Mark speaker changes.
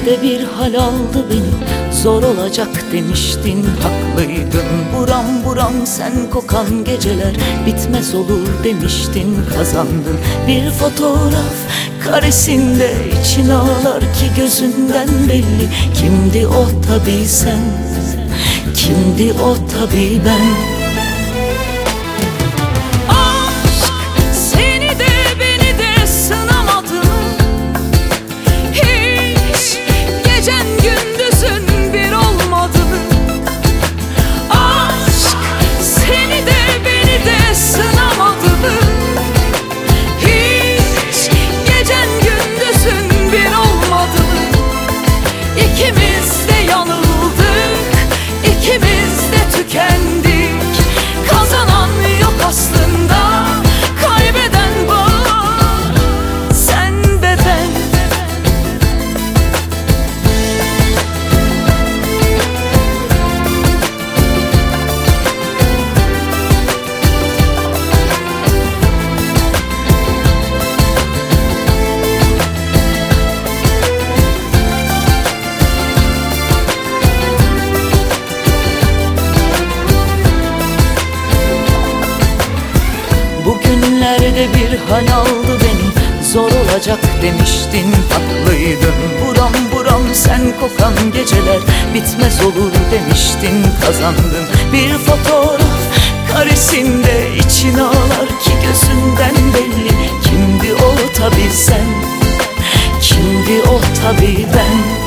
Speaker 1: günlerde bir hal aldı beni, zor olacak demiştin, haklıydın. Buram buram sen kokan geceler bitmez olur demiştin, kazandın. Bir fotoğraf karesinde için ağlar ki gözünden belli. Kimdi o tabii sen, kimdi o tabii ben.
Speaker 2: İkimiz de yanıldık, ikimiz de tükendik. Kazanan yok aslında, kaybeden var, sen ve ben.
Speaker 1: Bugünlerde bir hal aldı beni, zor olacak demiştin, haklıydın. Buram buram sen kokan geceler bitmez olur demiştin, kazandın. Bir fotoğraf karesinde için ağlar ki gözünden belli. Kimdi o tabii sen, kimdi o tabii ben.